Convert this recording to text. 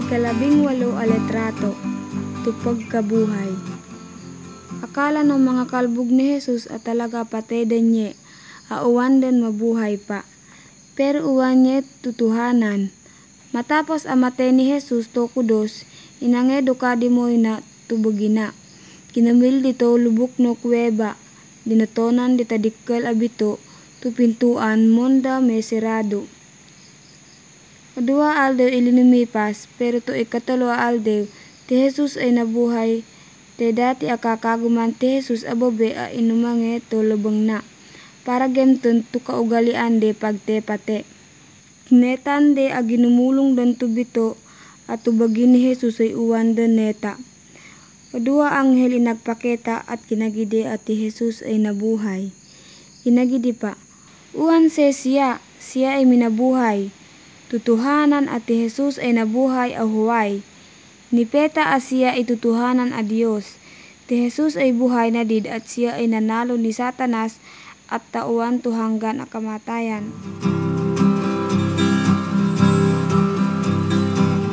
Ikalabing-walo aletrato, tupag kabuhay. Akala ng mga kalbog ni Jesus at talaga patay denye, auwan den mabuhay pa. Pero uwan niya tutuhanan. Matapos amatay ni Jesus to kudos, inangedo kadimoy na tubugina. Kinamil dito lubuk no kuweba, dinatonan ditadikkel abito, tu pintuan monda mesirado. Dua aldaw ilinumipas, pero to ikatalo aldaw, ti Jesus ay nabuhay, te dati akakaguman ti Jesus ababe a inumange to lubang na. Para gemton to kaugalian de pagtepate. Netan de aginumulong dan tubito, at tubagin ni Jesus ay uwan dan neta. Dua anghel inagpaketa at kinagide at ti Jesus ay nabuhay. Kinagide pa, uwan siya ay minabuhay. Tutuhanan at ti Jesus ay nabuhay a huway. Nipeta a siya ay tutuhanan a Diyos. Ti Jesus ay buhay na did at siya ay nanalo ni Satanas at tauan to hanggan a kamatayan.